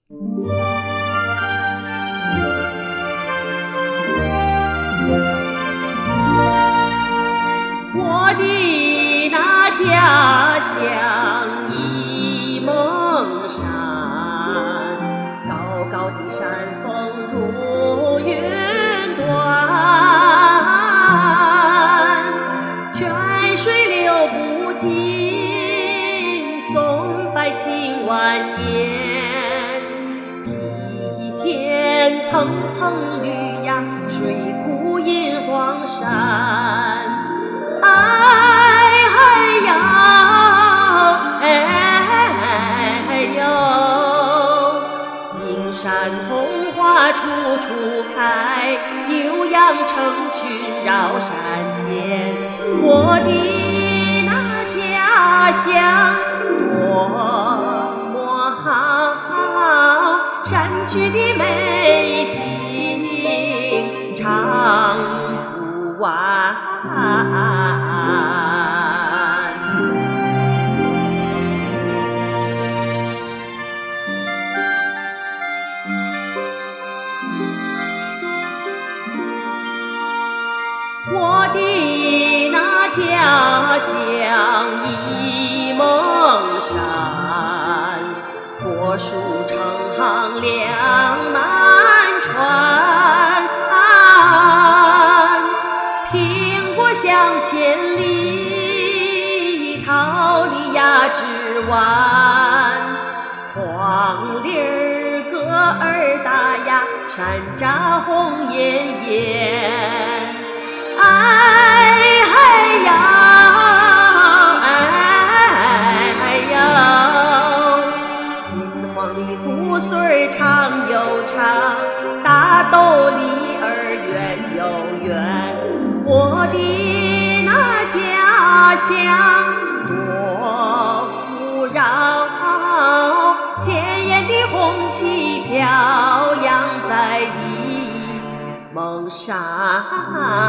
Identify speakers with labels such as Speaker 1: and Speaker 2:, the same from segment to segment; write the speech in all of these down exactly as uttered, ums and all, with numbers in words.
Speaker 1: 我的那家乡一梦山，高高的山峰如云端，泉水流不尽，松柏青蜿蜒，梯田层层绿呀，水库映黄山。哎哎呀，哎呦，映山红花处处开，悠扬成群绕山间。我的那家乡多么好，山区的美景唱不完。我的那家乡一梦山，果树成行两满川，苹果香千里，桃李压枝弯，黄鹂儿歌儿大呀，山楂红艳艳。哎哎呀，哎呦，金黄的谷穗长又长，大豆粒儿圆又圆。我的那家乡多富饶，鲜艳的红旗飘扬在一梦山，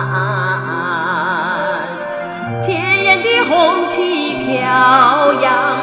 Speaker 1: 鲜艳的红旗飘扬